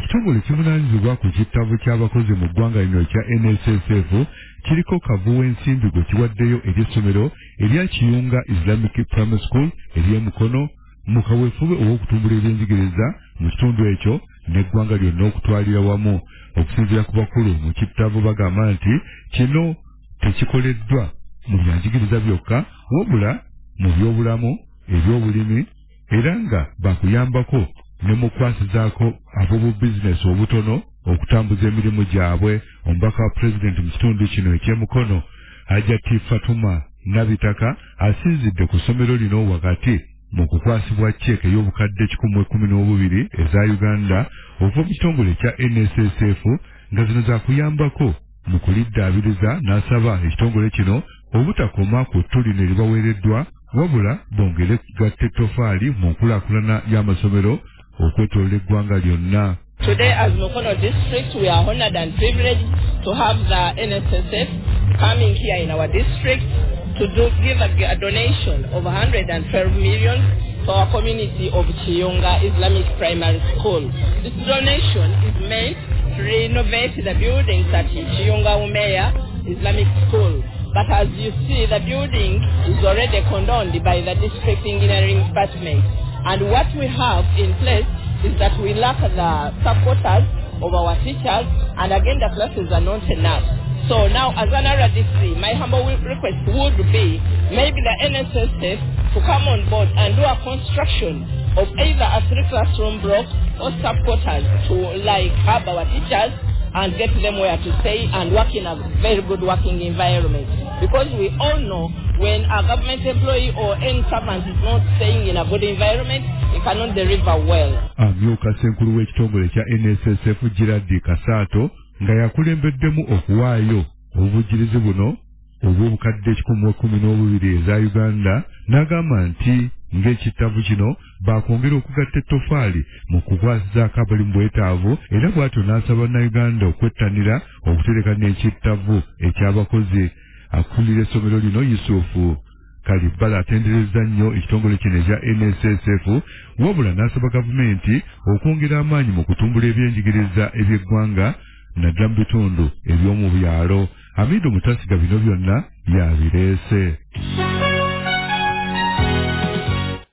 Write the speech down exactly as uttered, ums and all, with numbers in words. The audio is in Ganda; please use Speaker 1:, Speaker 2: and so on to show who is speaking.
Speaker 1: ekitongole kivunaanyizibwa ku kitabo ky'abakozi mu ggwanga lino ekya N S S F kiriko kavuwe ensimbi gwe kiwaddeyo ery'essomero erya Kiyunga Islamic Primary School ery'e Mukono mu kaweefube ow'okutumbula ebyenjigiriza mu kitundu ekyo n'eggwanga lyonna okutwalira wamu. Okusinziira ku bakulu mu kitabo bagamba nti kino tekikoleddwa mu byanjigiriza byokka wabula mu byobulamu, ebyobulimi era nga bakuyambako ne mu kwasizaako ab'obu bizinesi obutono okutambuza emirimu gyabwe. Omubaka wa pulezidenti mu kitundu kino eky'e Mukono Hajjati Fatuma Nabitaka asinzidde ku ssomero lino wakati mu kukwasibwa cceeke y'obukadde kikumi mu ekkumi n'obubiri eza Uganda okuva mu kitongole kya N S S F nga zino za kuyambako mu kuliddaabiriza n'asaba ekitongole kino obutakoma ku ttu lino eribaweereddwa wabula bongere gatta ettofaali mu nkulaakulana y'amasomero okwetoolola eggwanga lyonna.
Speaker 2: Today, as Mukono District, we are honored and privileged to have the N S S F coming here in our district to do, give a, a donation of one hundred twelve million to our community of Kiyunga Islamic Primary School. This donation is meant to renovate the buildings at Kiyunga Umeya Islamic School. But as you see, the building is already condoned by the district engineering department. And what we have in place is that we lack the supporters of our teachers, and again the classes are not enough. So now, as an R D C, my humble request would be maybe the N S S F to come on board and do a construction of either a three classroom block or supporters to like have our teachers and get them where to stay and work in a very good working environment. Because we all know when a government employee or any servant is not staying in a good environment, it cannot deliver well.
Speaker 1: Amyuka Senkulu w'ekitongole kya N S S F Girardi Kasaato nga yakulembeddemu okuwaayo obuvujjirizi buno obw'obukadde kikumi mu ekkumi n'obubiri eza Uganda n'agamba nti ng'ekitabu kino baakwongera okugatta ettofaali mu kukwasizaako abali mu bwetaavu era bw'atyo n'asaba Bannayuganda okwettanira okutereka n'ekitabu eky'abakozi. Akulira essomero lino Yusufu Kalibala atenderezza nnyo ekitongole kino ekya N S S F wabula n'asaba gavumenti okwongera amaanyi mu kutumbula ebyenjigiriza eby'eggwanga naddala mu bitundu eby'omu byalo. Hamidu Mutasiga bino byonna yabireese.